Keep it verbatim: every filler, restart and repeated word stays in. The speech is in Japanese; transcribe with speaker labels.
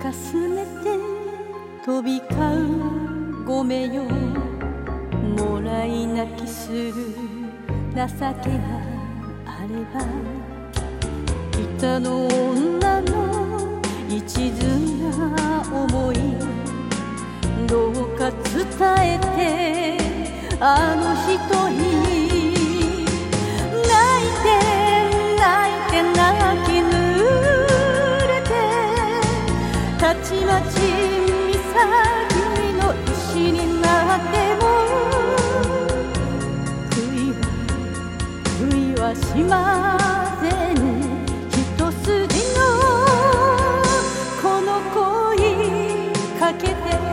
Speaker 1: かすめて飛び交うごめよ、もらい泣きする情けがあれば、北の女の一途な想いどうか伝えてあの人に。泣いて泣いて泣き濡れて、たちまち岬の石になっても悔いは悔いはしません。一筋のこの恋かけて